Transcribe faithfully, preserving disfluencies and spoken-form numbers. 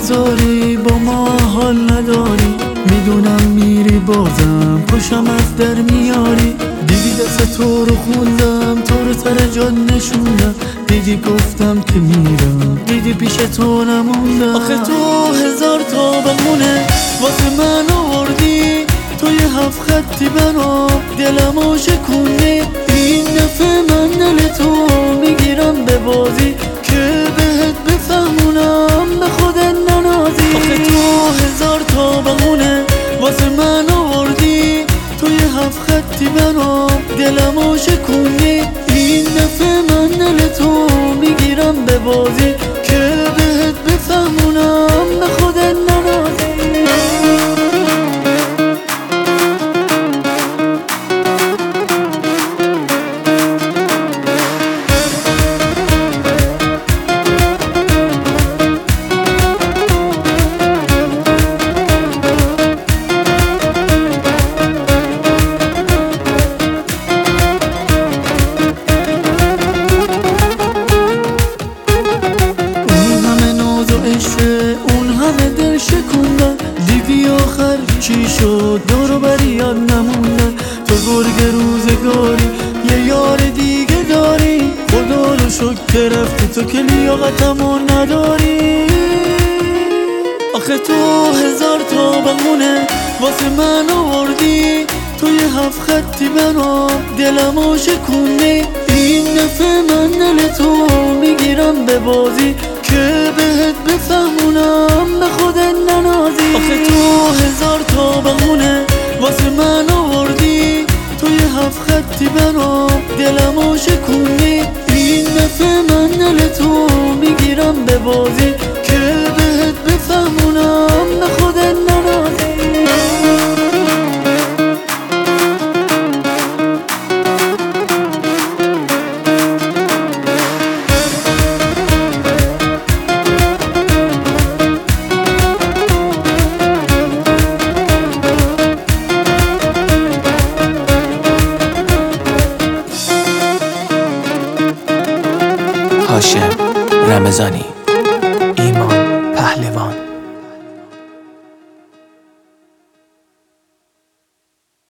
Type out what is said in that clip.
میذاری با ما حال نداری، میدونم میری بازم پشم از در میاری. دیدی دست تو رو خوندم، تو رو سر جان نشوندم، دیدی گفتم که میرم، دیدی پیش تو نموندم. آخه تو هزار تا بمونه واسه من آوردی، تو یه هفت خطی برام دلمو شکوندی. این دفعه من دل تو میگیرم به بازی، که بهت بفهمونم به خودت ننازی. آخه تو هزار تا بمونه واسه من آوردی، تو یه هفت خطی برام دلمو شکوندی. این دفعه من دل تو میگیرم به بازی، که بهت بفهمونم به خودت ننازی. اون همه دل شکوندن، دیدی آخر چی شد؟ دورو بری یاد نموندن. تو گرگ روزگاری یه یار دیگه داری، خدا رو شکر که رفتی تو که لیاقتمو نداری. آخه تو هزار تا بمونه واسه من آوردی، تو یه هفت خطی برام دلمو شکوندی. این دفعه من دل تو میگیرم به بازی، که بهت بفهمونم به خودت ننازی. آخه تو هزار تا بمونه واسه من آوردی، تو یه هفت خطی برام دلمو شکوندی. این دفعه من دل تو میگیرم به بازی، که بهت بفهمونم به خودت ننازی. هاشم رمضانی.